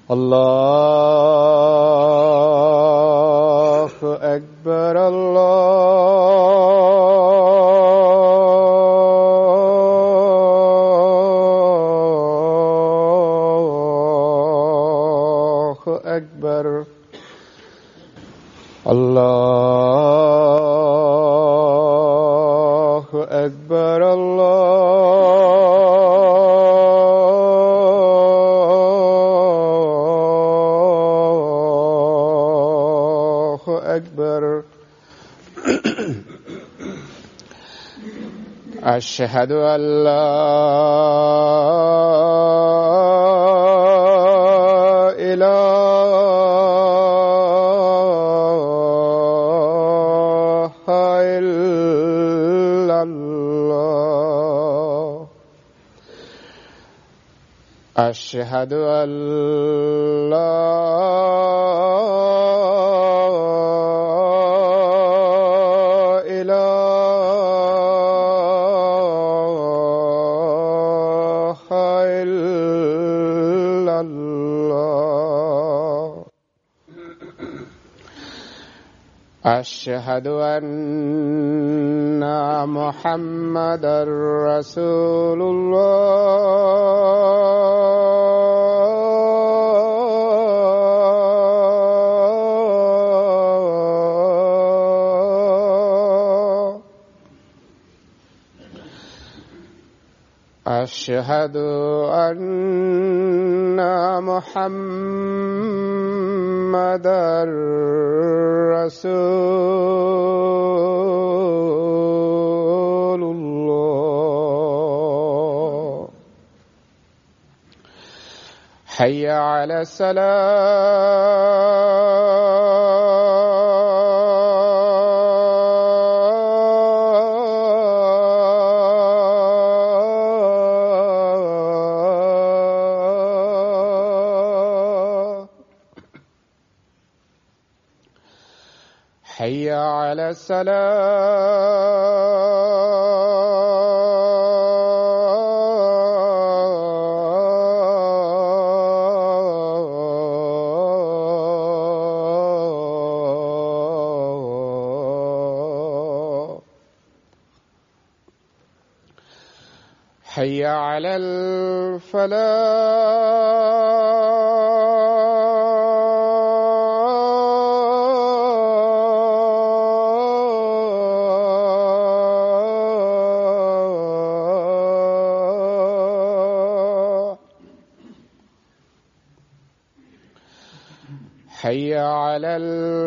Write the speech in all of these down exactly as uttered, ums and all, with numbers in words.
الله أكبر الله أكبر الله أكبر الله أكبر. أشهد أن لا إله إلا الله. أشهد أن لا أشهد أن محمدًا رسول الله. أشهد أن محمدًا رسول الله. حي على الصلاة. حي على الصلاة. حي على الفلاح. حي على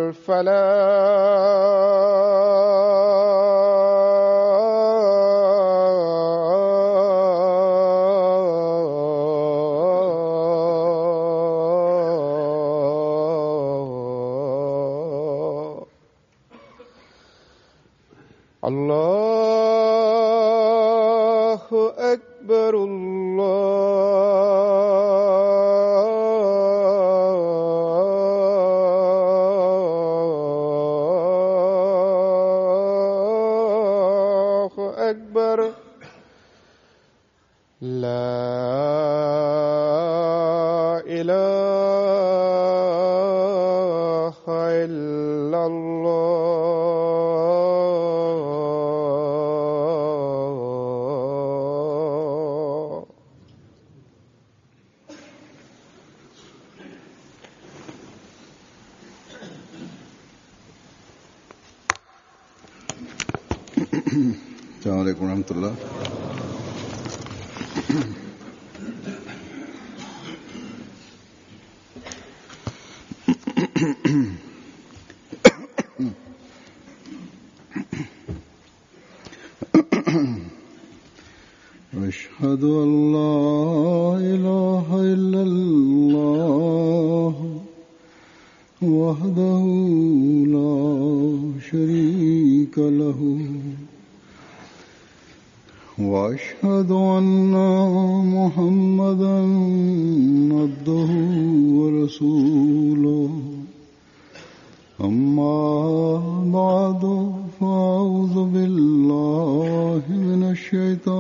الفلاح. الله أكبر الله أكبر. لا إله إلا الله. السلام عليكم ورحمة الله. أشهد أن لا إله إلا الله وحده لا شريك له وأشهد أن محمدًا عبده ورسوله. أما بعد فأعوذ بالله من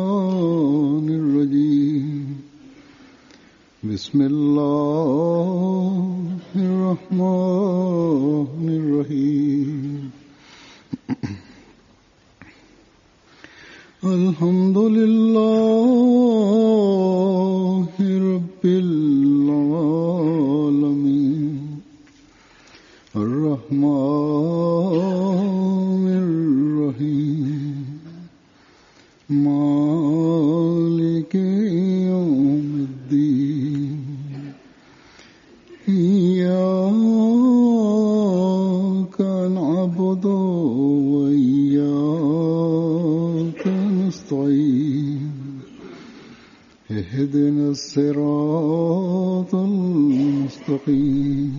الشيطان الرجيم. بسم الله الرحيم مالك يوم الدين إياك نعبد وإياك نستعين اهدنا الصراط المستقيم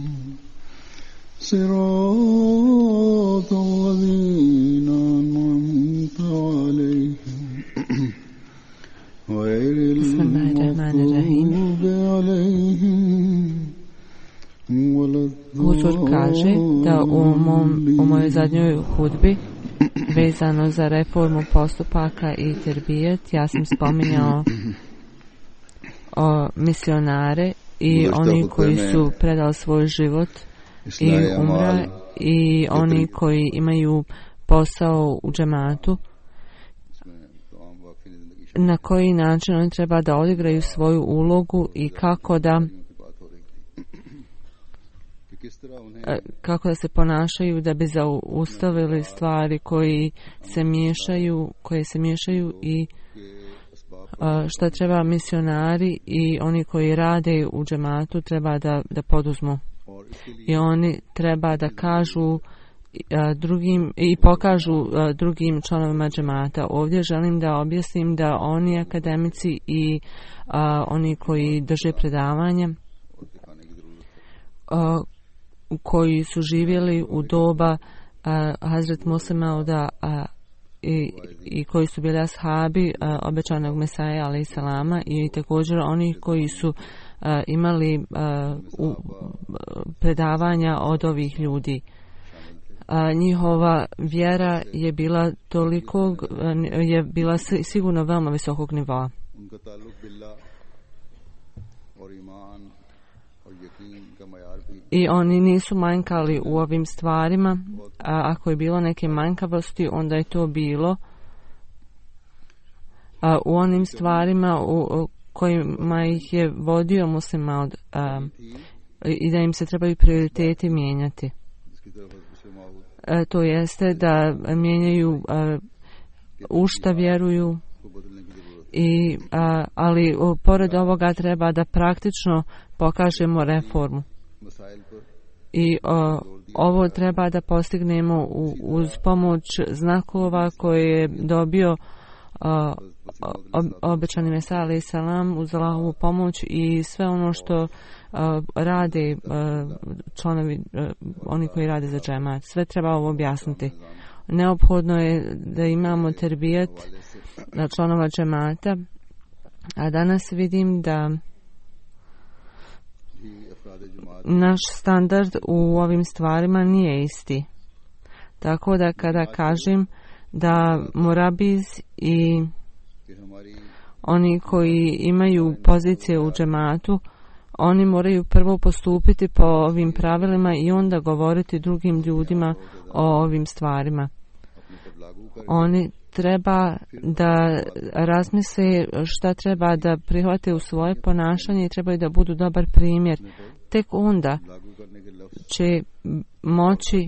صراط الذين أنعمت عليهم غير المغضوب عليهم ولا Huzur kaže da u, mom, u mojoj zadnjoj hudbi vezano za reformu postupaka i terbijet ja sam spominjao o misionare i oni koji su predali svoj život i umra i oni koji imaju posao u džematu, na koji način oni treba da odigraju svoju ulogu i kako da kako da se ponašaju da bi zaustavili stvari koji se miješaju, koje se miješaju i šta treba misionari i oni koji rade u džematu treba da, da poduzmu. I oni treba da kažu drugim i pokažu drugim članovima džemata. Ovdje želim da objasnim da oni akademici i a, oni koji drže predavanja a, koji su živjeli u doba a, Hazret Musa Mauda a, i, i koji su bili ashabi a, obećanog Mesaja alejhi selama i također oni koji su a, imali a, u, predavanja od ovih ljudi. A, njihova vjera je bila toliko je bila sigurno veoma visokog nivoa. I oni nisu manjkali u ovim stvarima, a ako je bilo neke manjkavosti, onda je to bilo a, u onim stvarima u, u kojima ih je vodio musliman i da im se trebaju prioriteti mijenjati. A, to jeste da mijenjaju a, u šta vjeruju, i, a, ali o, pored ovoga treba da praktično pokažemo reformu. I o, ovo treba da postignemo u, uz pomoć znakova koje je dobio o, o, obećani Mesija alejhi selam uz Allahovu pomoć i sve ono što o, rade o, članovi, o, oni koji rade za džemat. Sve treba ovo objasniti. Neophodno je da imamo terbijet članova džemata, a danas vidim da naš standard u ovim stvarima nije isti. Tako da kada kažem da morabiz i oni koji imaju pozicije u džematu, oni moraju prvo postupiti po ovim pravilima i onda govoriti drugim ljudima o ovim stvarima. Oni treba da razmisle šta treba da prihvate u svoje ponašanje i trebaju da budu dobar primjer. Tek onda će moći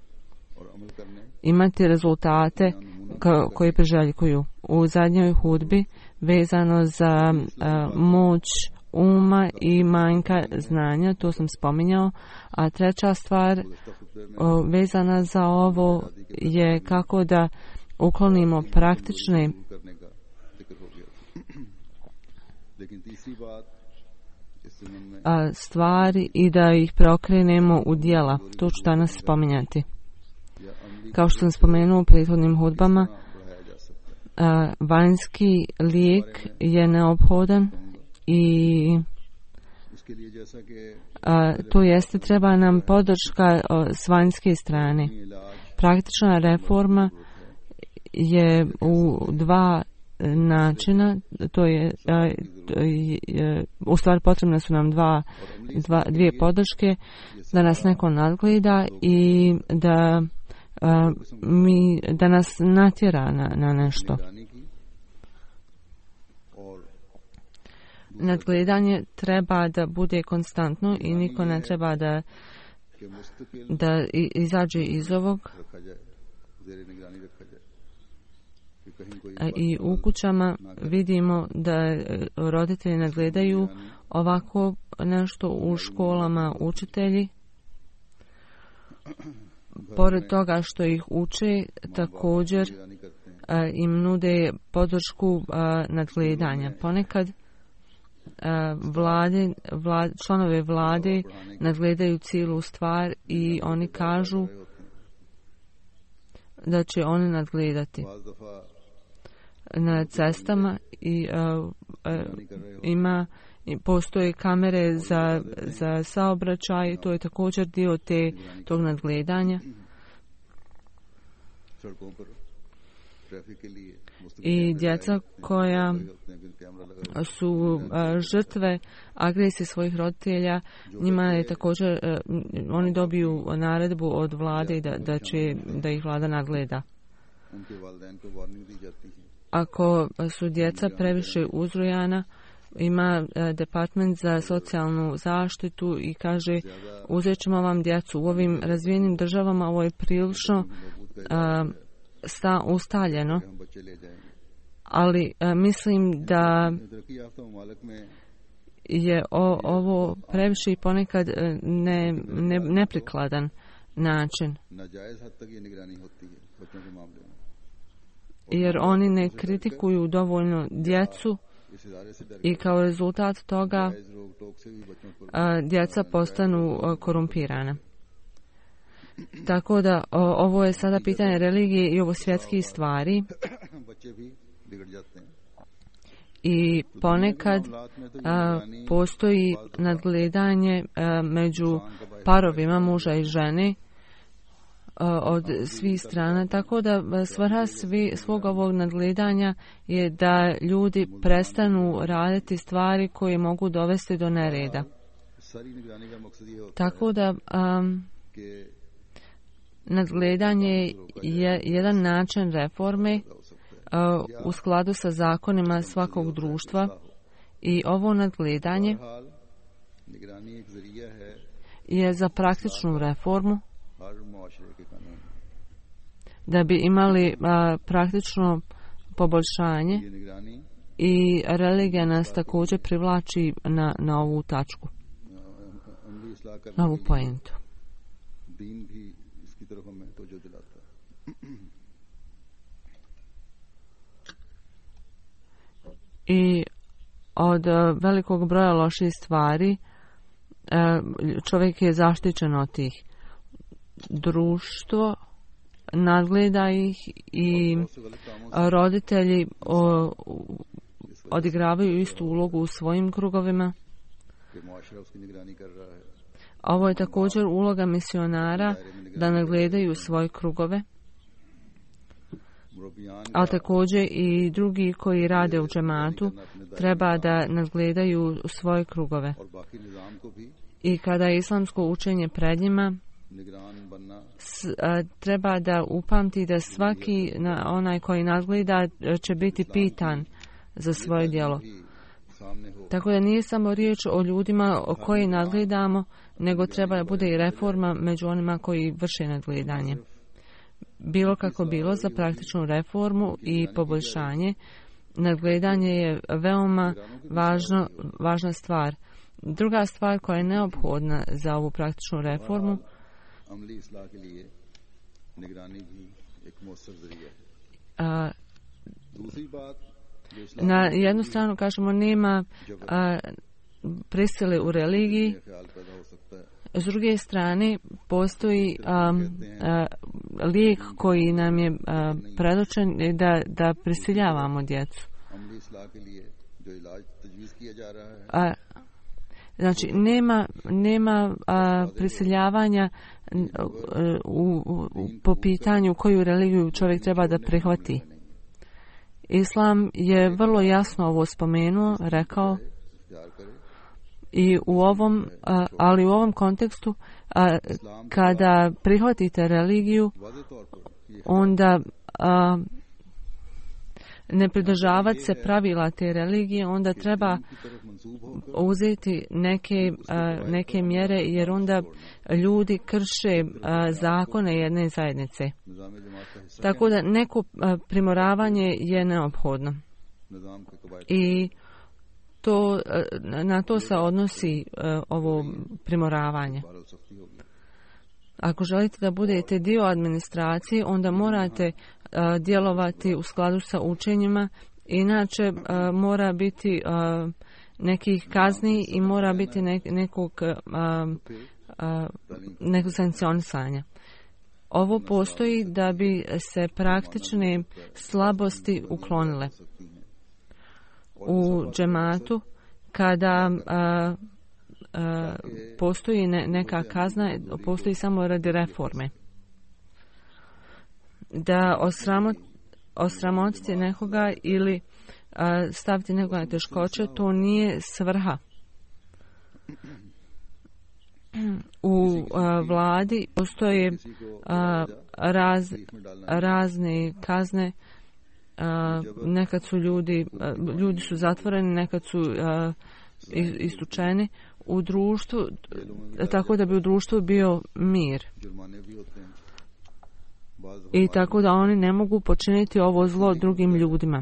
imati rezultate koje priželjkuju. U zadnjoj hudbi vezano za a, moć uma i manjka znanja, to sam spominjao, a treća stvar o, vezana za ovo je kako da uklonimo praktične a, stvari i da ih preokrenemo u djela. To ću danas spominjati. Kao što sam spomenuo u prethodnim hudbama, a, vanjski lijek je neophodan i a, to jeste treba nam podrška a, s vanjske strane. Praktična reforma je u dva načina, to je a, je, u stvari potrebne su nam dva, dva, dvije podrške, da nas neko nadgleda i da a, mi, da nas natjera na, na nešto. Nadgledanje treba da bude konstantno i niko ne treba da da izađe iz ovog. I u kućama vidimo da roditelji nadgledaju ovako nešto, u školama učitelji. Pored toga što ih uče, također im nude podršku nadgledanja. Ponekad vlade, vlade, članove vlade nadgledaju cijelu stvar i oni kažu da će oni nadgledati na cestama i uh, uh, ima postoje kamere za, za saobraćaj, to je također dio te, tog nadgledanja. I djeca koja su uh, žrtve agresije svojih roditelja, njima je također, uh, oni dobiju naredbu od vlade da, da će da ih vlada nadgleda. Ako su djeca previše uzrujana, ima department za socijalnu zaštitu i kaže uzet ćemo vam djecu. U ovim razvijenim državama ovo je prilično uh, sta, ustaljeno, ali uh, mislim da je o, ovo previše i ponekad ne, ne, neprikladan način. Jer oni ne kritikuju dovoljno djecu i kao rezultat toga a, djeca postanu a, korumpirana. Tako da o, ovo je sada pitanje religije i ovo svjetskih stvari. I ponekad a, postoji nadgledanje a, među parovima muža i žene od svih strana, tako da svrha svi, svog ovog nadgledanja je da ljudi prestanu raditi stvari koje mogu dovesti do nereda. Tako da um, nadgledanje je jedan način reforme uh, u skladu sa zakonima svakog društva i ovo nadgledanje je za praktičnu reformu da bi imali a, praktično poboljšanje i religija nas također privlači na, na ovu tačku, na ovu pojentu. I od a, velikog broja loših stvari a, čovjek je zaštićen od tih. Društvo nadgleda ih i roditelji o, odigravaju istu ulogu u svojim krugovima. Ovo je također uloga misionara da nadgledaju svoje krugove, ali također i drugi koji rade u džematu treba da nadgledaju svoje krugove. I kada je islamsko učenje pred njima, S, a, treba da upamti da svaki na, onaj koji nadgleda će biti pitan za svoje djelo. Tako da nije samo riječ o ljudima o koji nadgledamo, nego treba da bude i reforma među onima koji vrše nadgledanje. Bilo kako bilo, za praktičnu reformu i poboljšanje, nadgledanje je veoma važno, važna stvar. Druga stvar koja je neophodna za ovu praktičnu reformu, a, na jednu stranu kažemo nema a, prisile u religiji, s druge strane postoji a, a, lijek koji nam je a, predočen da, da prisiljavamo djecu. A, Znači, nema, nema a, prisiljavanja u, u, po pitanju koju religiju čovjek treba da prihvati. Islam je vrlo jasno ovo spomenuo, rekao, i u ovom, a, ali u ovom kontekstu, a, kada prihvatite religiju, onda a, ne pridržavati se pravila te religije, onda treba uzeti neke, neke mjere, jer onda ljudi krše zakone jedne zajednice. Tako da neko primoravanje je neophodno. I to, na to se odnosi ovo primoravanje. Ako želite da budete dio administracije, onda morate uh, djelovati u skladu sa učenjima, inače uh, mora biti uh, nekih kazni i mora biti nek, nekog, uh, uh, nekog sankcionisanja. Ovo postoji da bi se praktične slabosti uklonile. U džematu, kada uh, Uh, postoji ne, neka kazna, postoji samo radi reforme. Da osramot, osramotiti nekoga ili uh, staviti nekoga na teškoće, to nije svrha. U uh, vladi postoje uh, raz, razne kazne. Uh, nekad su ljudi, uh, ljudi su zatvoreni, nekad su uh, istučeni. U društvu, tako da bi u društvu bio mir. I tako da oni ne mogu počiniti ovo zlo drugim ljudima.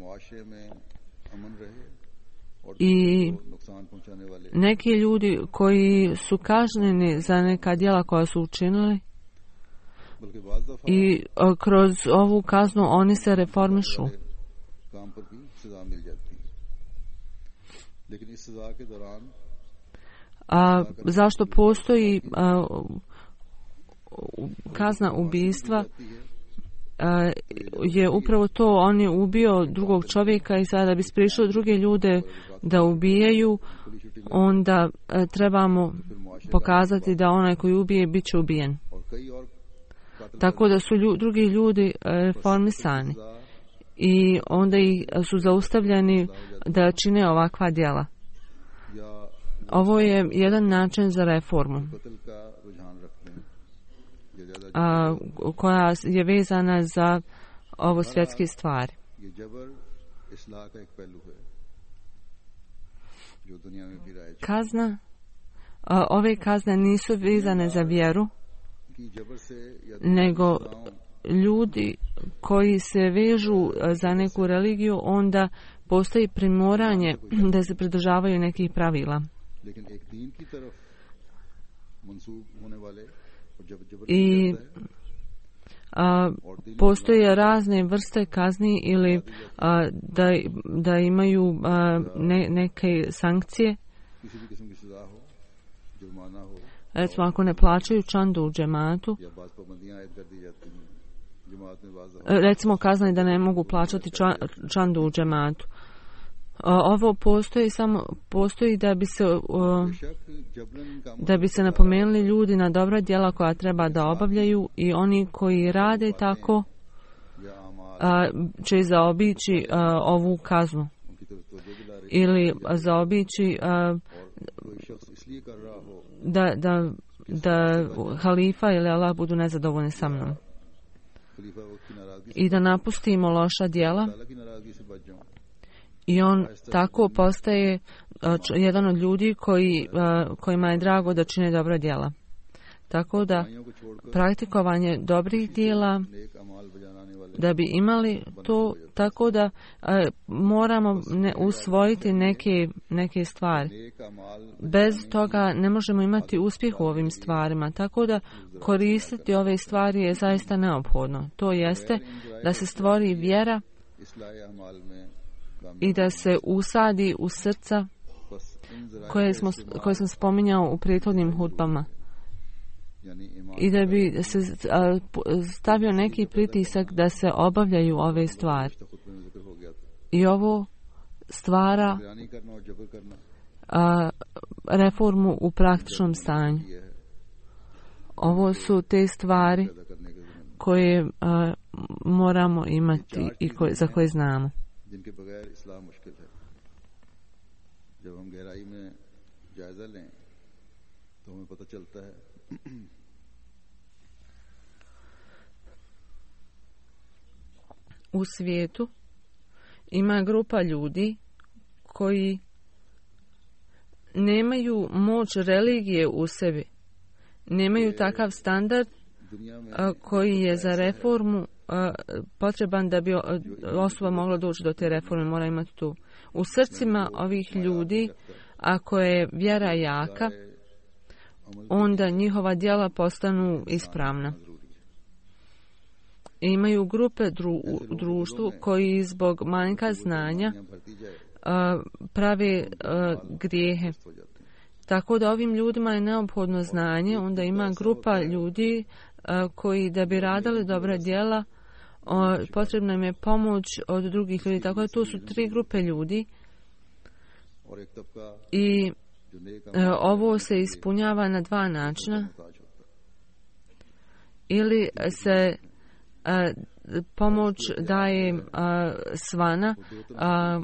I neki ljudi koji su kažnjeni za neka djela koja su učinili, i kroz ovu kaznu oni se reformišu. A zašto postoji a, kazna ubijstva? A, je upravo to, on je ubio drugog čovjeka i sada da bi spriječio druge ljude da ubijaju, onda a, trebamo pokazati da onaj koji ubije bit će ubijen. Tako da su lju, drugi ljudi reformisani i onda ih su zaustavljeni da čine ovakva djela. Ovo je jedan način za reformu, a, koja je vezana za ovo svjetske stvari. Kazna, a, ove kazne nisu vezane za vjeru, nego ljudi koji se vežu za neku religiju, onda postoji primoranje da se pridržavaju nekih pravila. I a, postoje razne vrste kazni ili a, da, da imaju a, ne, neke sankcije. Recimo, ako ne plaćaju čandu u džematu, recimo kazna je da ne mogu plaćati čandu u džematu. Ovo postoji samo postoji da bi se da bi se napomenuli ljudi na dobra djela koja treba da obavljaju, i oni koji rade tako će zaobići ovu kaznu ili zaobići da, da, da halifa ili Allah budu nezadovoljni sa mnom i da napustimo loša djela. I on tako postaje uh, jedan od ljudi koji, uh, kojima je drago da čine dobra djela. Tako da praktikovanje dobrih djela, da bi imali to, tako da uh, moramo ne, usvojiti neke, neke stvari. Bez toga ne možemo imati uspjeh u ovim stvarima. Tako da koristiti ove stvari je zaista neophodno. To jeste da se stvori vjera i da se usadi u srca koje, smo, koje sam spominjao u prethodnim hudbama. I da bi se stavio neki pritisak da se obavljaju ove stvari. I ovo stvara a, reformu u praktičnom stanju. Ovo su te stvari koje a, moramo imati i koje, za koje znamo. जिनके बगैर इस्लाम मुश्किल है। जब हम गहराई में जायजा लें तो हमें पता चलता है u svijetu ima grupa ljudi koji nemaju moć religije u sebi, nemaju takav standard a, koji je za reformu a, potreban da bi osoba mogla doći do te reforme, mora imati tu. U srcima ovih ljudi, ako je vjera jaka, onda njihova djela postanu ispravna. I imaju grupe dru, u društvu koji zbog manjka znanja a, prave a, grijehe. Tako da ovim ljudima je neophodno znanje, onda ima grupa ljudi a, koji da bi radili dobra djela, a, potrebna im je pomoć od drugih ljudi. Tako da tu su tri grupe ljudi i a, ovo se ispunjava na dva načina. Ili se a, pomoć daje a, svana a,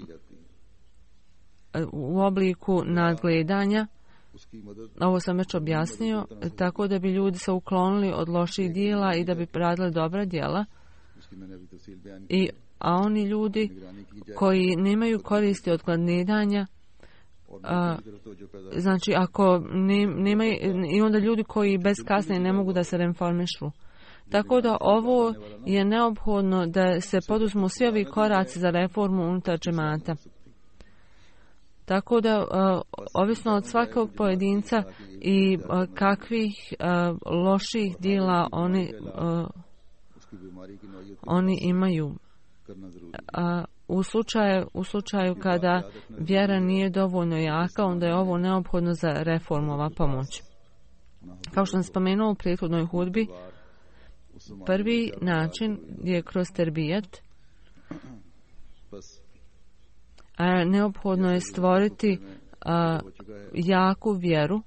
u obliku nadgledanja. Ovo sam već objasnio, tako da bi ljudi se uklonili od loših dijela i da bi radili dobra djela. I, a oni ljudi koji nemaju koristi od gledanja, a, znači ako ne, nemaju, i onda ljudi koji bez kasne ne mogu da se reformišu. Tako da ovo je neophodno da se poduzmu svi ovi koraci za reformu unutar džemata. Tako da, uh, ovisno od svakog pojedinca i uh, kakvih uh, loših djela oni, uh, oni imaju. Uh, u, slučaju, u slučaju kada vjera nije dovoljno jaka, onda je ovo neophodno za reformu, ova pomoć. Kao što sam spomenuo u prethodnoj hudbi, prvi način je kroz terbijet. A neophodno je stvoriti a, jaku vjeru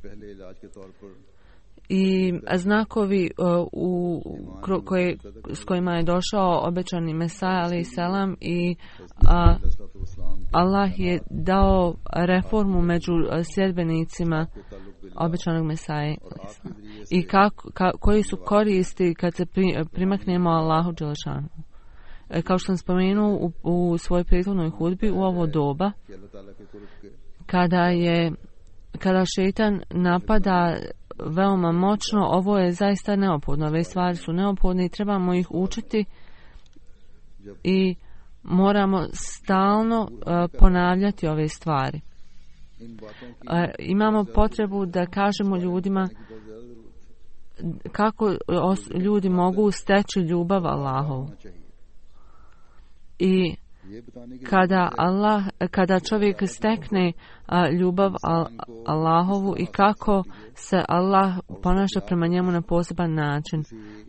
i znakovi a, u, koje, s kojima je došao obećani Mesaja alejhi selam i a, Allah je dao reformu među sljedbenicima obećanog Mesaje i kako, ka, koji su koristi kad se pri, primaknemo Allahu dželešanu. Kao što sam spomenuo u, u svojoj prethodnoj hudbi, u ovo doba, kada je kada šejtan napada veoma moćno, ovo je zaista neophodno. Ove stvari su neophodne i trebamo ih učiti i moramo stalno uh, ponavljati ove stvari. Uh, imamo potrebu da kažemo ljudima kako os, ljudi mogu steći ljubav Allahovu. I kada Allah, kada čovjek stekne a, ljubav al, Allahovu i kako se Allah ponaša prema njemu na poseban način.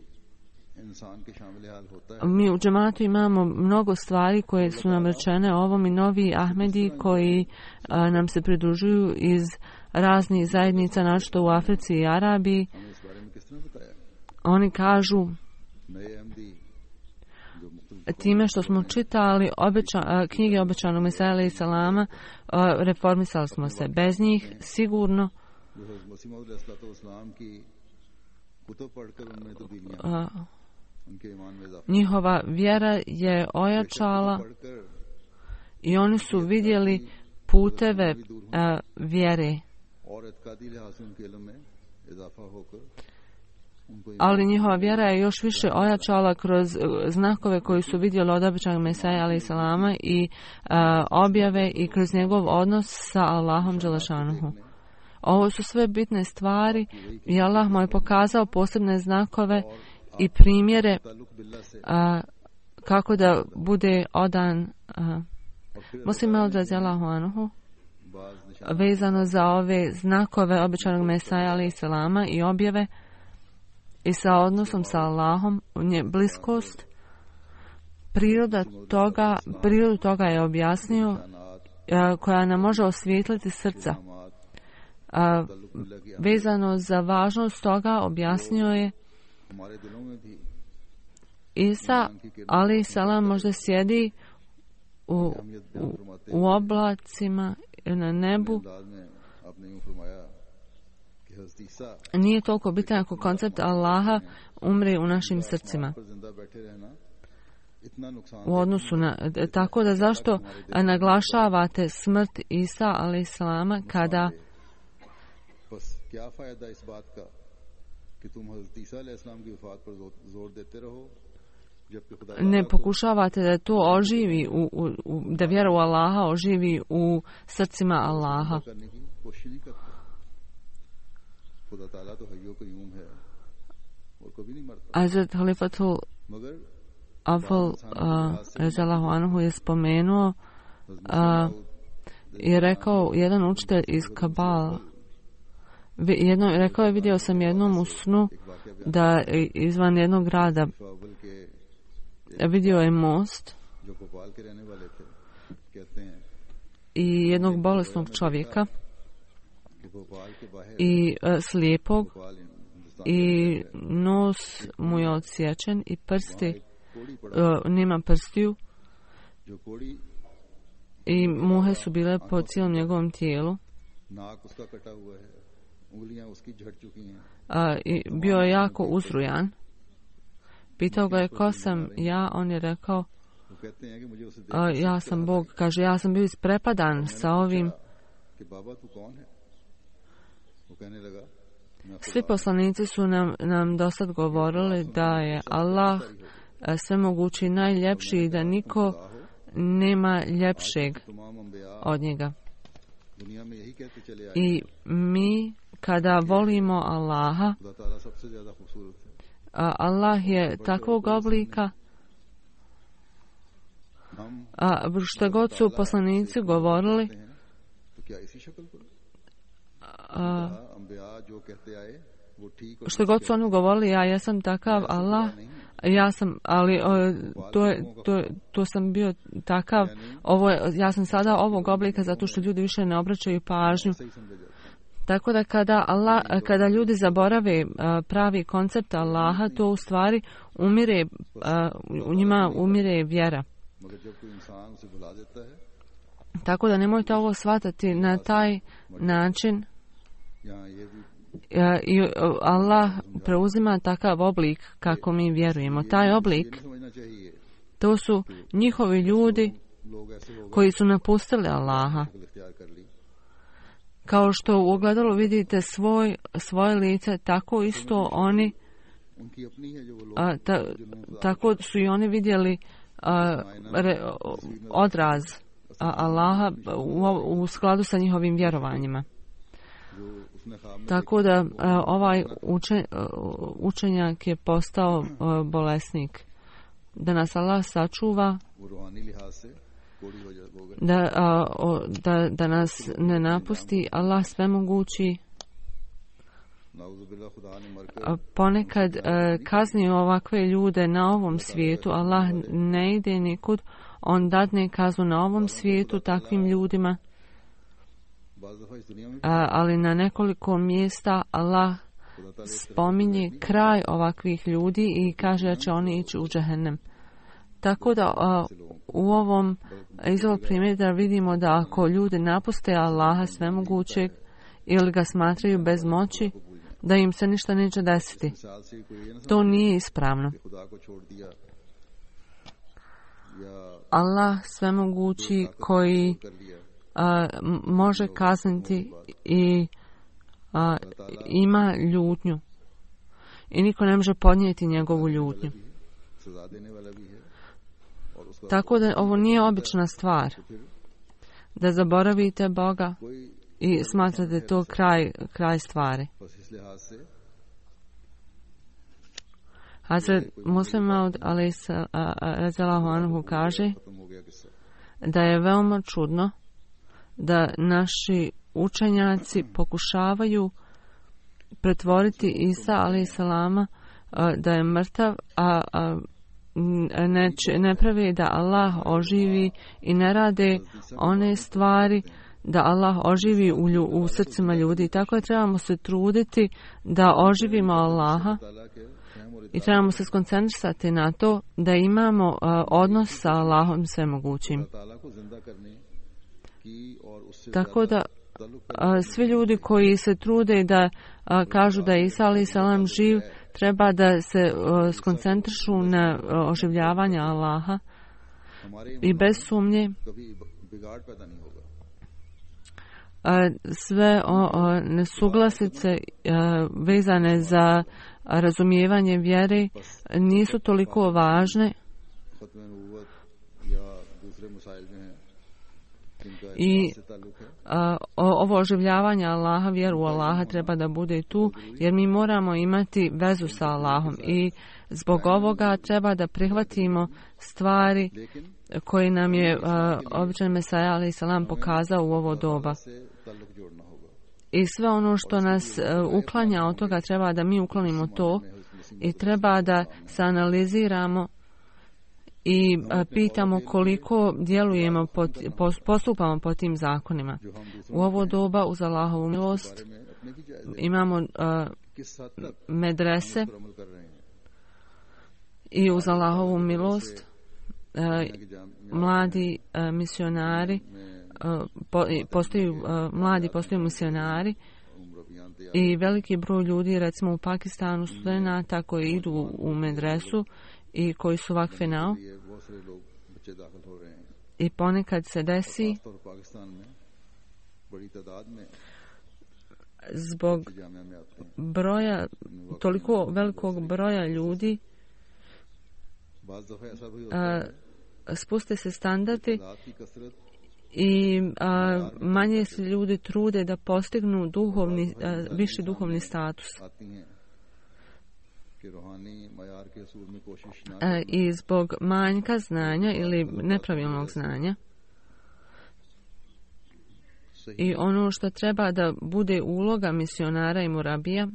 Mi u džematu imamo mnogo stvari koje su nam rečene o ovom i novi Ahmedi koji a, nam se pridružuju iz raznih zajednica, našto u Africi i Arabiji. Oni kažu time što smo čitali obeća, knjige obećanog Mesaja alejhi selama, reformisali smo se. Bez njih sigurno a, njihova vjera je ojačala i oni su vidjeli puteve a, vjere. Ali njihova vjera je još više ojačala kroz znakove koji su vidjeli od obećanog Mesaja alejhi selama i a, objave i kroz njegov odnos sa Allahom dželešanuhu. Ovo su sve bitne stvari i Allah mu je pokazao posebne znakove i primjere a, kako da bude odan Muslim radijallahu anhu vezano za ove znakove obećanog Mesaja alejhi selama i objave i sa odnosom sa Allahom, nje bliskost, priroda toga, prirodu toga je objasnio, a, koja nam može osvijetliti srca. A, vezano za važnost toga objasnio je Isa alejhi selam možda sjedi u, u, u oblacima na nebu. Nije toliko bitan ako koncept Allaha umre u našim srcima. u odnosu na, tako da zašto naglašavate smrt Isa alejselama kada ne pokušavate da to oživi, u, u, u, da vjera u Allaha oživi u srcima Allaha. Hazrat Halifatul Afal Rezalahu Anhu je spomenuo uh, i rekao jedan učitelj iz Kabala, jedno, rekao je vidio sam jednom u snu da izvan jednog grada vidio je most i jednog bolesnog čovjeka i uh, slijepog i nos mu je odsječen i prsti, uh, nema prstiju i muhe su bile po cijelom njegovom tijelu. Uh, i bio je jako uzrujan. Pitao ga je ko sam ja, on je rekao uh, ja sam Bog. Kaže, ja sam bio isprepadan sa ovim. Svi poslanici su nam, nam dosad govorili da je Allah svemogući, najljepši i da niko nema ljepšeg od njega. I mi kada volimo Allaha, Allah je takvog oblika, a što god su poslanici govorili, a, što god su oni govorili, ja jesam takav Allah, ja sam, ali o, to, je, to, to sam bio takav, ovo je, ja sam sada ovog oblika zato što ljudi više ne obraćaju pažnju. Tako da kada, Allah, kada ljudi zaborave uh, pravi koncept Allaha, to u stvari umire, uh, u njima umire vjera. Tako da nemojte ovo shvatati na taj način. I Allah preuzima takav oblik kako mi vjerujemo. Taj oblik, to su njihovi ljudi koji su napustili Allaha. Kao što u ogledalu vidite svoj, svoje lice, tako isto oni, a, ta, tako su i oni vidjeli a, re, odraz a, Allaha u, u skladu sa njihovim vjerovanjima. Tako da a, ovaj učen, učenjak je postao a, bolesnik. Da nas Allah sačuva, da, a, o, da, da nas ne napusti. Allah svemogući a, ponekad a, kazni ovakve ljude na ovom svijetu. Allah ne ide nikud, on dadne kaznu na ovom svijetu takvim ljudima. A, ali na nekoliko mjesta Allah spominje kraj ovakvih ljudi i kaže da će oni ići u džehennem. Tako da a, u ovom iz ovog primjera vidimo da ako ljudi napuste Allaha svemogućeg ili ga smatraju bez moći, da im se ništa neće desiti. To nije ispravno. Allah svemogući koji a, može kazniti i a, ima ljutnju i niko ne može podnijeti njegovu ljutnju. Tako da ovo nije obična stvar da zaboravite Boga i smatrate to kraj, kraj stvari. Hazrat Muslim Maud alejhiselahu anhu kaže da je veoma čudno da naši učenjaci pokušavaju pretvoriti Isa alejhiselama da je mrtav, a, a ne, ne pravi da Allah oživi i ne rade one stvari da Allah oživi u, lju, u srcima ljudi. Tako je trebamo se truditi da oživimo Allaha i trebamo se skoncentrisati na to da imamo uh, odnos sa Allahom svemogućim. Tako da uh, svi ljudi koji se trude da uh, kažu da je Isa alejhi selam živ, treba da se uh, skoncentrišu na uh, oživljavanje Allaha i bez sumnje sve o, o, nesuglasice vezane za razumijevanje vjere nisu toliko važne i a, ovo oživljavanje Allaha, vjeru u Allaha treba da bude tu, jer mi moramo imati vezu sa Allahom i zbog ovoga treba da prihvatimo stvari koje nam je običan Mesaja alejhi selam pokazao u ovo doba. I sve ono što nas uklanja od toga treba da mi uklonimo to i treba da se analiziramo i pitamo koliko djelujemo, po, postupamo po tim zakonima. U ovo doba uz Allahovu milost imamo uh, medrese i uz Allahovu milost uh, mladi uh, misionari uh, po, postaju, uh, mladi postaju misionari i veliki broj ljudi, recimo u Pakistanu, studenata koji idu u medresu i koji su vakfenao i ponekad se desi zbog broja, toliko velikog broja ljudi a, spuste se standardi i a, manje se ljudi trude da postignu duhovni, a, viši duhovni status. A, i zbog manjka znanja ili nepravilnog znanja i ono što treba da bude uloga misionara i murabija,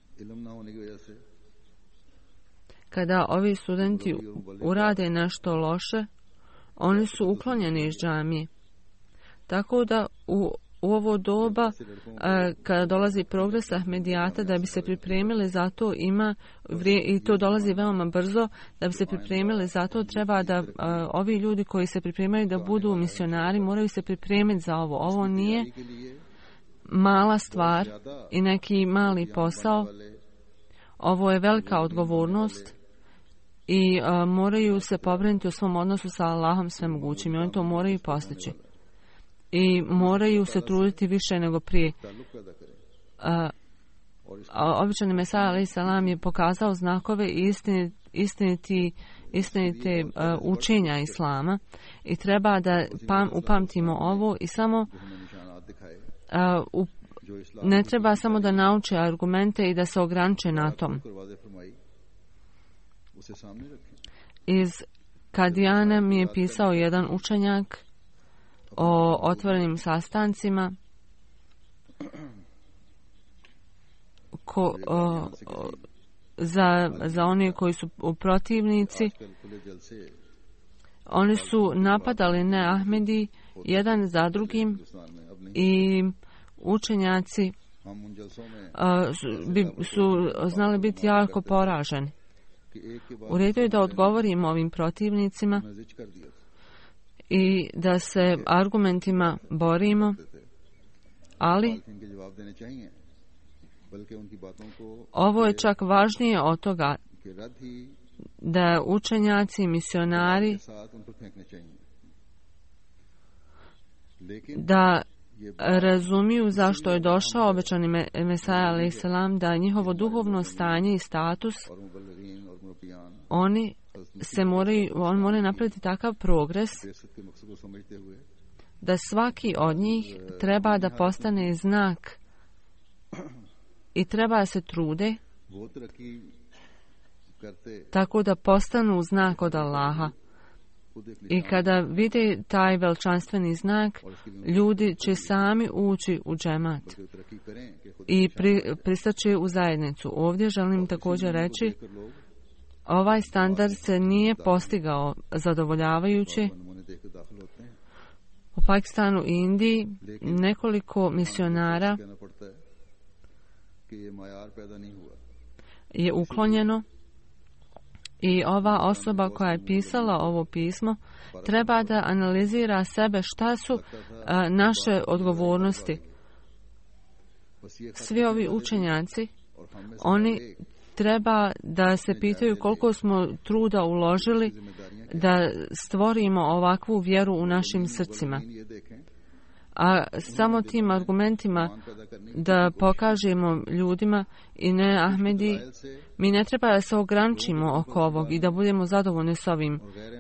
kada ovi studenti urade nešto loše, oni su uklonjeni iz džamije. Tako da u, u ovo doba, a, kada dolazi progres Ahmedijata, da bi se pripremili za to, ima vrije, i to dolazi veoma brzo, da bi se pripremili za to, treba da a, ovi ljudi koji se pripremaju da budu misionari, moraju se pripremiti za ovo. Ovo nije mala stvar i neki mali posao. Ovo je velika odgovornost i a, moraju se pobrinuti u svom odnosu sa Allahom svemogućim i oni to moraju postići. I moraju se truditi više nego prije. A, a običan Mesaja alejhi selam je pokazao znakove istiniti, istiniti, istinite uh, učenja Islama i treba da pam, upamtimo ovo i samo uh, u, ne treba samo da nauče argumente i da se ograniče na tom. Iz Kadijana mi je pisao jedan učenjak o otvorenim sastancima ko, o, o, za, za one koji su protivnici. Oni su napadali ne Ahmedi jedan za drugim i učenjaci a, su, bi, su znali biti jako poraženi. U redu je da odgovorimo ovim protivnicima i da se argumentima borimo, ali ovo je čak važnije od toga da učenjaci i misionari da razumiju zašto je došao obećani Mesaja alejhi selam, da njihovo duhovno stanje i status, oni se moraju, on mora napraviti takav progres da svaki od njih treba da postane znak i treba da se trude tako da postanu znak od Allaha. I kada vide taj veličanstveni znak, ljudi će sami ući u džemat i pri, pristaće u zajednicu. Ovdje želim također reći, ovaj standard se nije postigao zadovoljavajuće. U Pakistanu i Indiji nekoliko misionara je uklonjeno i ova osoba koja je pisala ovo pismo treba da analizira sebe šta su a, naše odgovornosti. Svi ovi učenjaci, oni treba da se pitaju koliko smo truda uložili da stvorimo ovakvu vjeru u našim srcima. A samo tim argumentima da pokažemo ljudima i ne Ahmedi, mi ne treba da se ograničimo oko ovog i da budemo zadovoljni s ovim,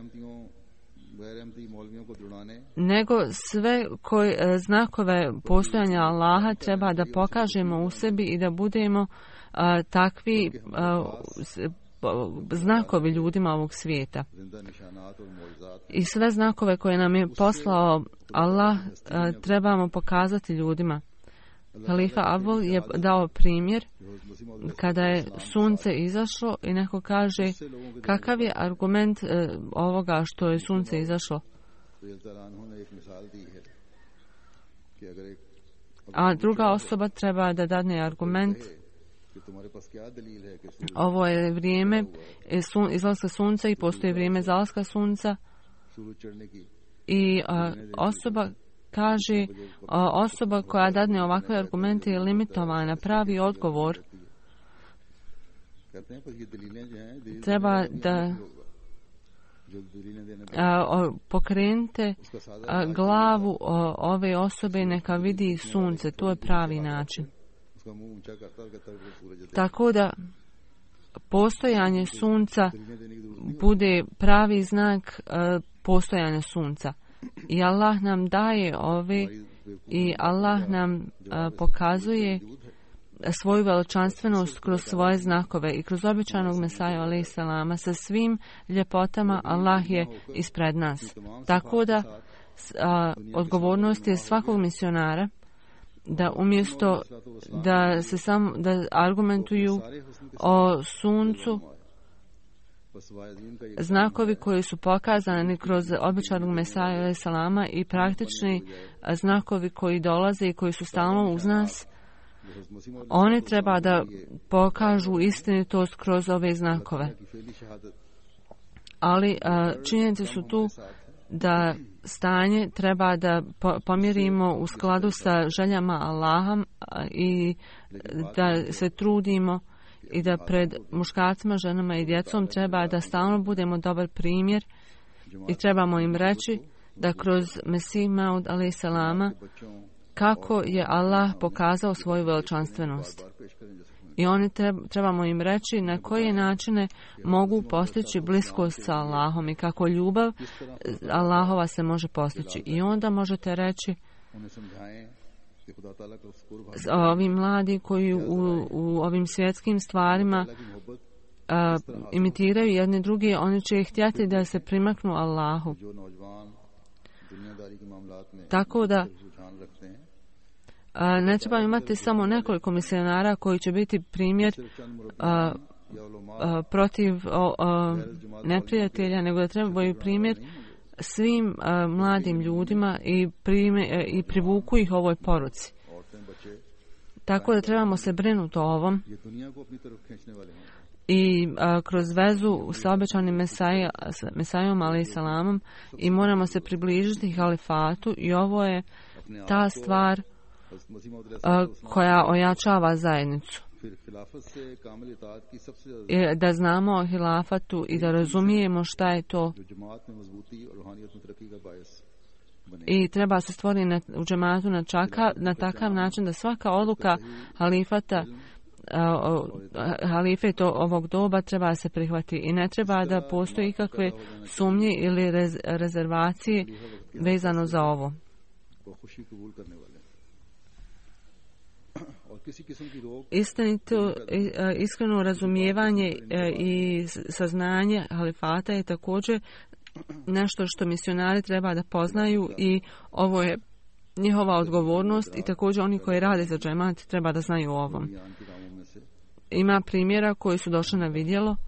nego sve koje znakove postojanja Allaha treba da pokažemo u sebi i da budemo a, takvi a, znakovi ljudima ovog svijeta. I sve znakove koje nam je poslao Allah a, trebamo pokazati ljudima. Halifa Abul je dao primjer kada je sunce izašlo i neko kaže kakav je argument e, ovoga što je sunce izašlo. A druga osoba treba da dadne argument. Ovo je vrijeme sun, izlaska sunca i postoji vrijeme zalaska sunca. I a, osoba kaže, a, osoba koja dadne ovakve argumente je limitovana. Pravi odgovor treba da a, o, pokrenite a, glavu o, ove osobe neka vidi sunce. To je pravi način. Tako da postojanje sunca bude pravi znak a, postojanja sunca. I Allah nam daje ove i Allah nam a, pokazuje svoju veličanstvenost kroz svoje znakove i kroz običajnog Mesaju alejhi selama sa svim ljepotama Allah je ispred nas. Tako da a, odgovornost je svakog misionara da umjesto da se samo da argumentuju o suncu, znakovi koji su pokazani kroz običajnog Mesaju alejhi selama i praktični znakovi koji dolaze i koji su stalno uz nas, oni treba da pokažu istinitost kroz ove znakove. Ali činjenice su tu da stanje treba da pomjerimo u skladu sa željama Allaha i da se trudimo i da pred muškarcima, ženama i djecom treba da stalno budemo dobar primjer i trebamo im reći da kroz Mesih Maud alejhi selama kako je Allah pokazao svoju veličanstvenost. I oni treba, trebamo im reći na koje načine mogu postići bliskost sa Allahom i kako ljubav Allahova se može postići. I onda možete reći ovi mladi koji u, u ovim svjetskim stvarima a, imitiraju jedni drugi, oni će htjeti da se primaknu Allahu. Tako da a, ne treba imati samo nekoliko misionara koji će biti primjer a, a, protiv a, a, neprijatelja, nego da trebaju primjer svim a, mladim ljudima i, prime, i privuku ih ovoj poruci. Tako da trebamo se brinuti o ovom i a, kroz vezu sa obećanim Mesaja, Mesajom alejhi selamom i moramo se približiti halifatu i ovo je ta stvar a, koja ojačava zajednicu. I da znamo o hilafatu i da razumijemo šta je to. I treba se stvoriti na, u džematu na, čaka, na takav način da svaka odluka halifata, a, halife to ovog doba treba se prihvati i ne treba da postoji ikakve sumnje ili rez, rezervacije vezano za ovo. Istinito, iskreno razumijevanje i saznanje halifata je također nešto što misionari treba da poznaju i ovo je njihova odgovornost i također oni koji rade za džemat treba da znaju o ovom. Ima primjera koji su došli na vidjelo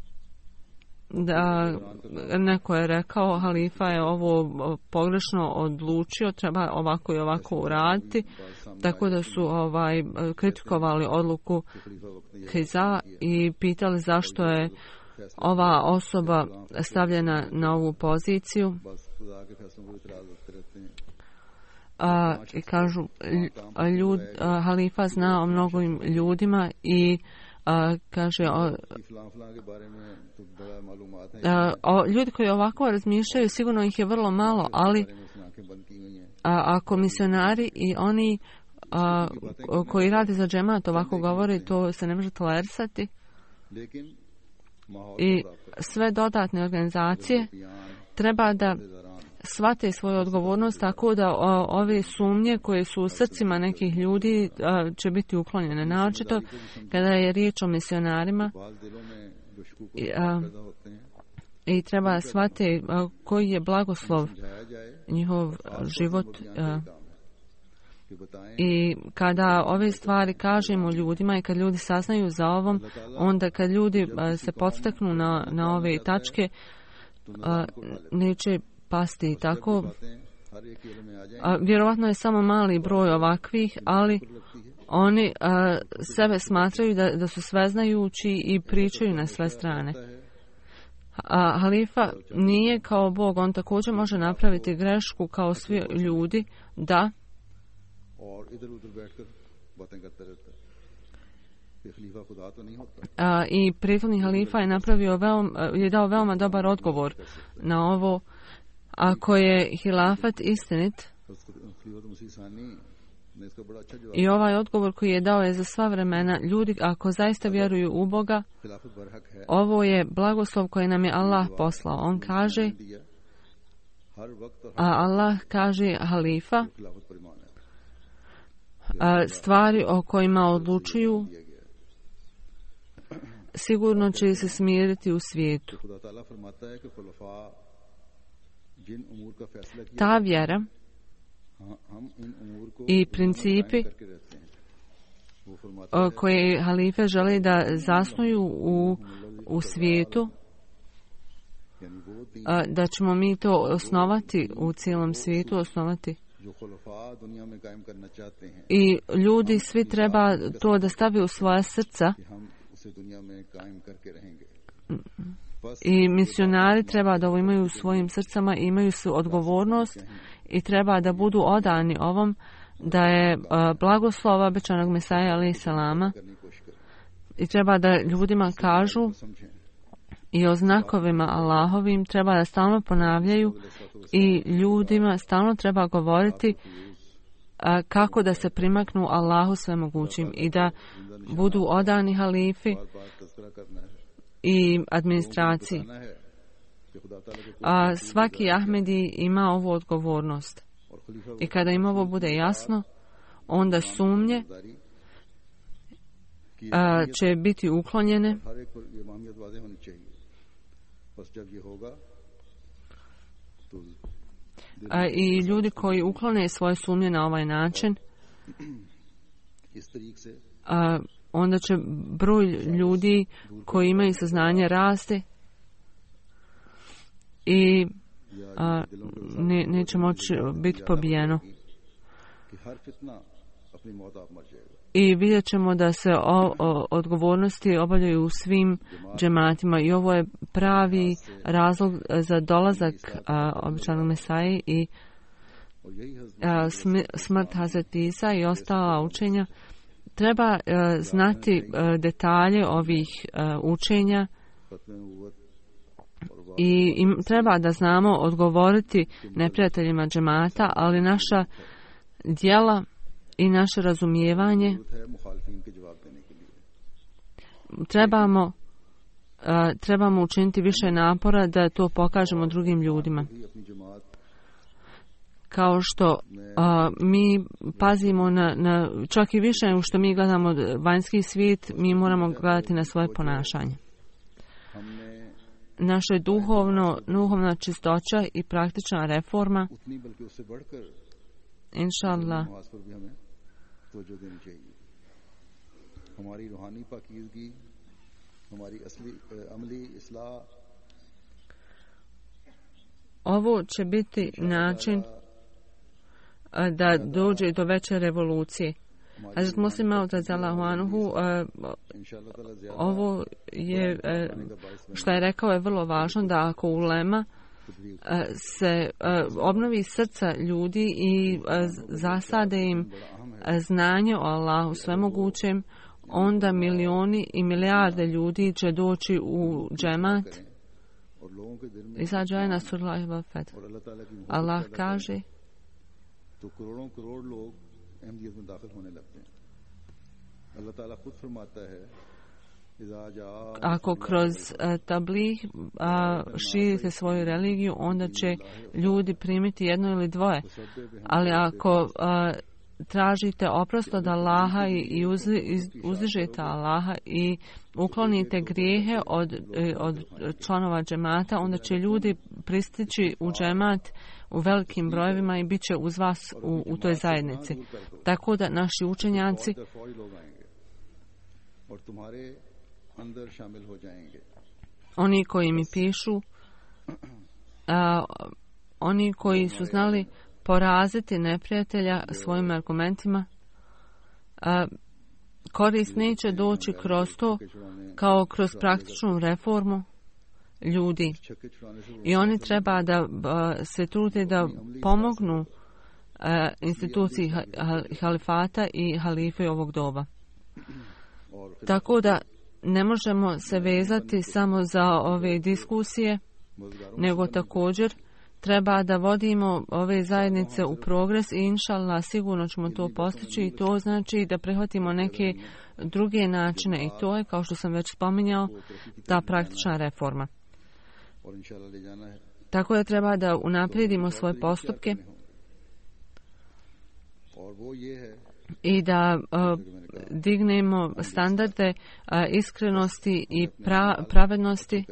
da neko je rekao halifa je ovo pogrešno odlučio, treba ovako i ovako uraditi, tako da su ovaj kritikovali odluku Hiza i pitali zašto je ova osoba stavljena na ovu poziciju. A, i kažu ljud, a, halifa zna o mnogim ljudima i a, kaže o, a, o, ljudi koji ovako razmišljaju, sigurno ih je vrlo malo, ali a, ako misionari i oni a, koji rade za džemat ovako govore, to se ne može tolerisati. I sve dodatne organizacije treba da shvate svoju odgovornost tako da o, ove sumnje koje su u srcima nekih ljudi a, će biti uklonjene. Naročito kada je riječ o misionarima i, a, i treba shvate a, koji je blagoslov njihov život. A, I kada ove stvari kažemo ljudima i kad ljudi saznaju za ovom, onda kad ljudi a, se podstaknu na, na ove tačke, a, neće pasti tako. A, vjerovatno je samo mali broj ovakvih, ali oni a, sebe smatraju da, da su sveznajući i pričaju na sve strane. A halifa nije kao Bog, on također može napraviti grešku kao svi ljudi, da a, i prethodni halifa je napravio veoma, je dao veoma dobar odgovor na ovo. Ako je hilafat istinit, i ovaj odgovor koji je dao je za sva vremena, ljudi ako zaista vjeruju u Boga, ovo je blagoslov koji nam je Allah poslao. On kaže, a Allah kaže halifa, a stvari o kojima odlučuju sigurno će se smiriti u svijetu. Ta vjera i principi koje halife žele da zasnuju u, u svijetu, da ćemo mi to osnovati u cijelom svijetu, osnovati. I ljudi svi treba to da stavi u svoja srca. I misionari treba da ovo imaju u svojim srcama, imaju su odgovornost i treba da budu odani ovom, da je uh, blagoslova obećanog Mesaja alejhi selama, i treba da ljudima kažu i o znakovima Allahovim treba da stalno ponavljaju i ljudima stalno treba govoriti uh, kako da se primaknu Allahu svemogućim i da budu odani halifi i administraciji. A svaki Ahmedi ima ovu odgovornost. I kada im ovo bude jasno, onda sumnje a, će biti uklonjene. A, i ljudi koji uklone svoje sumnje na ovaj način, a, onda će broj ljudi koji imaju saznanje raste i a, ne, neće moći biti pobijeno. I vidjet ćemo da se o, o, odgovornosti obavljaju u svim džematima i ovo je pravi razlog za dolazak običanog Mesaje i a, smrt Hazreti Isa i ostala učenja. Treba uh, znati uh, detalje ovih uh, učenja i im treba da znamo odgovoriti neprijateljima džemata, ali naša djela i naše razumijevanje trebamo, uh, trebamo učiniti više napora da to pokažemo drugim ljudima. Kao što a, mi pazimo na, na čak i više nego što mi gledamo vanjski svijet, mi moramo gledati na svoje ponašanje. Naša duhovno, duhovna čistoća i praktična reforma, inša Allah, ovo će biti način da dođe do veće revolucije. Hazrat Muslim Maud radijallahu anhu, ovo je, što je rekao, je vrlo važno, da ako ulema se obnovi srca ljudi i zasade im znanje o Allahu svemogućem, onda milioni i milijarde ljudi će doći u džemat. Iza džaje Nasrullahi wal fath. Allah kaže ako kroz uh, tabligh uh, širite svoju religiju, onda će ljudi primiti jedno ili dvoje. Ali ako uh, tražite oprost od Allaha i, i uz, iz, uzdižete Allaha i uklonite grijehe od, od članova džemata, onda će ljudi pristići u džemat u velikim brojevima i bit će uz vas u, u toj zajednici. Tako da naši učenjaci oni koji mi pišu, a, oni koji su znali poraziti neprijatelja svojim argumentima, a, korist neće doći kroz to kao kroz praktičnu reformu ljudi. I oni treba da a, se trude da pomognu a, instituciji ha, halifata i halife ovog doba. Tako da ne možemo se vezati samo za ove diskusije, nego također treba da vodimo ove zajednice u progres i inšallah sigurno ćemo to postići i to znači da prihvatimo neke druge načine i to je, kao što sam već spominjao, ta praktična reforma. Tako da treba da unaprijedimo svoje postupke i da uh, dignemo standarde uh, iskrenosti i pra, pravednosti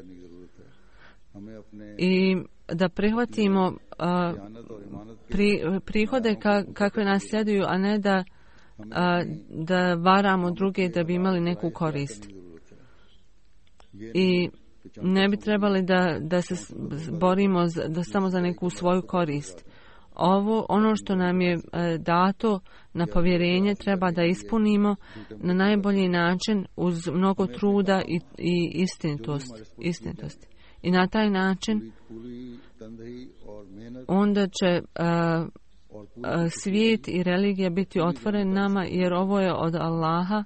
i da prihvatimo uh, pri, prihode ka, kakve nas sljeduju, a ne da, uh, da varamo druge da bi imali neku korist. I ne bi trebali da, da se borimo za, da samo za neku svoju korist. Ovo, ono što nam je e, dato na povjerenje treba da ispunimo na najbolji način uz mnogo truda i, i istinitost, istinitosti. I na taj način onda će a, a, svijet i religija biti otvoren nama jer ovo je od Allaha.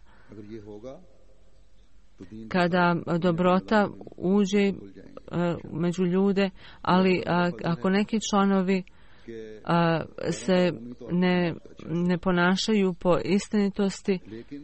Kada dobrota uđe a, među ljude, ali a, ako neki članovi A, se ne, ne ponašaju po istinitosti,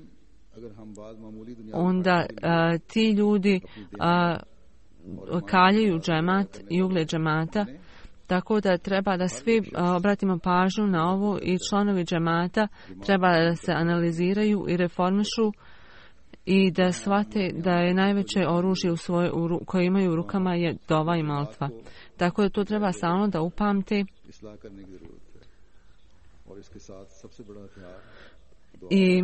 onda a, ti ljudi a, kaljaju džemat i ugled džemata, tako da treba da svi a, obratimo pažnju na ovo i članovi džemata treba da se analiziraju i reformišu i da shvate da je najveće oružje u svoje, u, koje imaju u rukama je dova i molitva. Tako da to treba stalno da upamte i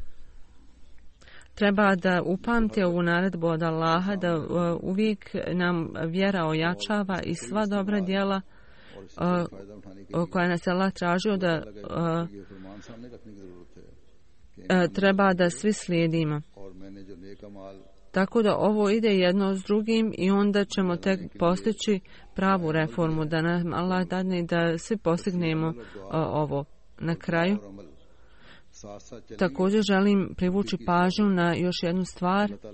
treba da upamte ovu naredbu od Allaha da uh, uvijek nam vjera ojačava i sva dobra djela uh, koja nas je Allah tražio da uh, uh, treba da svi slijedimo. Tako da ovo ide jedno s drugim i onda ćemo tek postići pravu reformu, da nam Allah dadne da svi postignemo uh, ovo. Na kraju, također želim privući pažnju na još jednu stvar. Uh,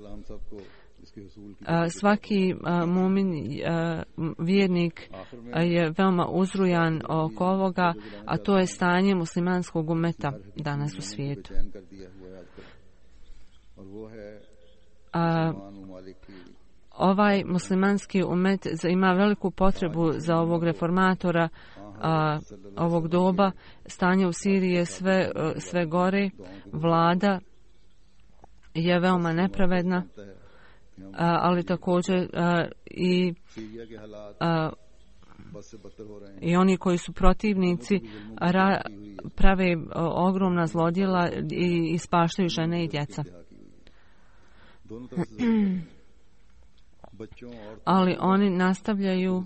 svaki uh, mumin, uh, vjernik uh, je veoma uzrujan oko ovoga, a to je stanje muslimanskog umeta danas u svijetu. Uh, ovaj muslimanski umet ima veliku potrebu za ovog reformatora uh, ovog doba. Stanje u Siriji je sve, uh, sve gore. Vlada je veoma nepravedna, uh, ali također uh, i uh, i oni koji su protivnici ra, prave uh, ogromna zlodjela i ispaštaju žene i djeca. Ali oni nastavljaju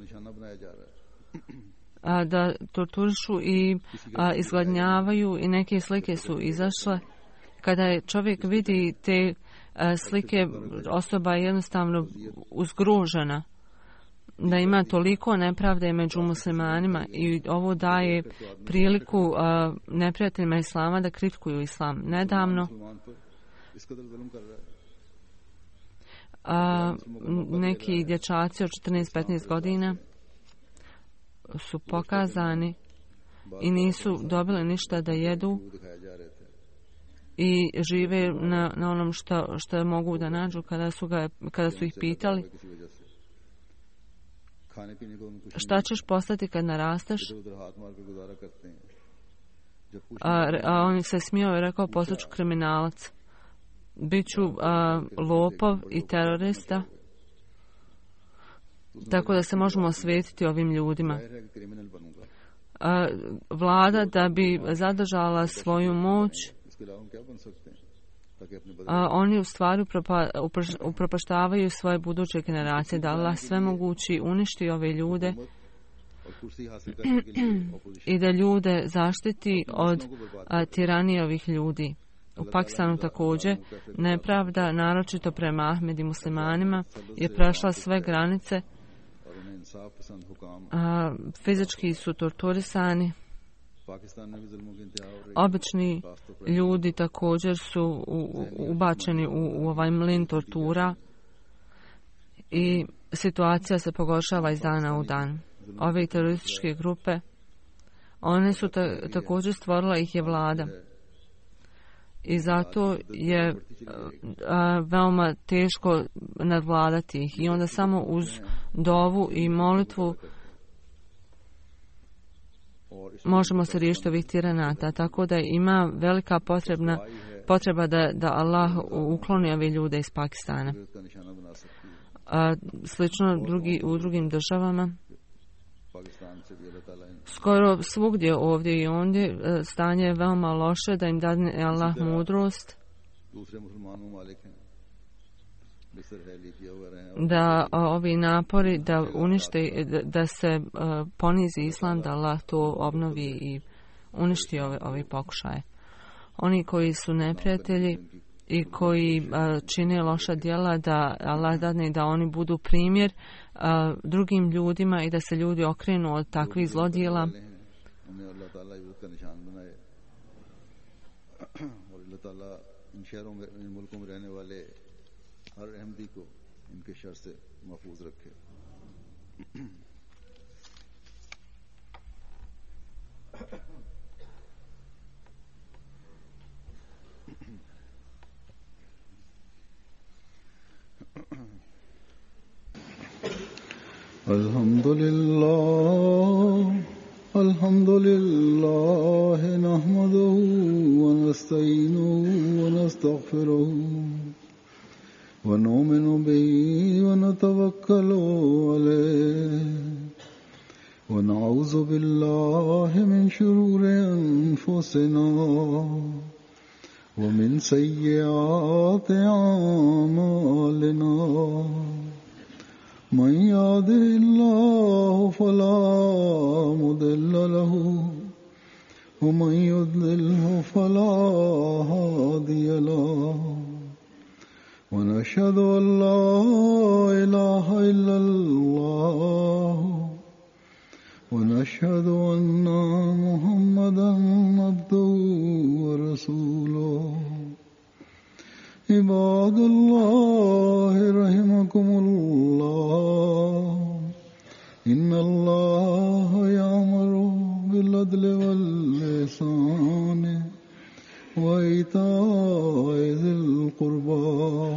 a, da torturišu i a, izgladnjavaju i neke slike su izašle. Kada je čovjek vidi te a, slike, osoba je jednostavno uzgružena da ima toliko nepravde među muslimanima i ovo daje priliku a, neprijateljima islama da kritikuju islam. Nedavno A, neki dječaci od četrnaest petnaest godina su pokazani i nisu dobili ništa da jedu i žive na, na onom što, što mogu da nađu kada su, ga, kada su ih pitali šta ćeš postati kad narasteš, a, a on se smijao i rekao postaću kriminalac, biću a, lopov i terorista, tako da se možemo osvetiti ovim ljudima. A, vlada da bi zadržala svoju moć, a, oni u stvari upropa, upropaštavaju svoje buduće generacije, da Allah sve mogući uništi ove ljude i da ljude zaštiti od a, tiranije ovih ljudi. U Pakistanu također nepravda, naročito prema Ahmed i muslimanima, je prešla sve granice. A, fizički su torturisani. Obični ljudi također su u, u, ubačeni u, u ovaj mlin tortura i situacija se pogoršava iz dana u dan. Ove terorističke grupe, one su ta, također stvorila ih je vlada. I zato je a, veoma teško nadvladati ih. I onda samo uz dovu i molitvu možemo se riješiti ovih tiranata. Tako da ima velika potrebna, potreba da, da Allah ukloni ove ljude iz Pakistana. A, slično drugi, u drugim državama. Skoro svugdje ovdje i ondje stanje je veoma loše, da im dadne Allah mudrost da ovi napori da unište, da, da se uh, ponizi islam, da Allah to obnovi i uništi ove, ove pokušaje. Oni koji su neprijatelji i koji uh, čine loša djela, da Allah dadne da oni budu primjer uh, drugim ljudima i da se ljudi okrenu od takvih zlodjela. हर अहमदी को इनके शर से महफूज रखे। अल्हम्दुलिल्लाह अल्हम्दुलिल्लाह नहमदुहु व नस्तईनुहु व नस्तगफिरुहु ونؤمن به ونتوكل عليه ونعوذ بالله من شرور أنفسنا ومن سيئات أعمالنا من يهده الله فلا مضل له ومن يضلله فلا هادي له ونشهد أن لا إله إلا الله ونشهد أن محمدا عبده ورسوله عباد الله رحمكم الله إن الله يأمر بالعدل والإحسان وإيتاء ذي القربى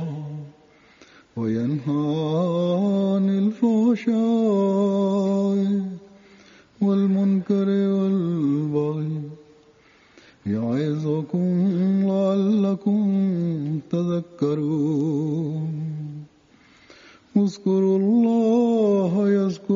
وينهى عن الفحشاء والمنكر والبغي يعظكم لعلكم تذكرون اذكروا الله يذكركم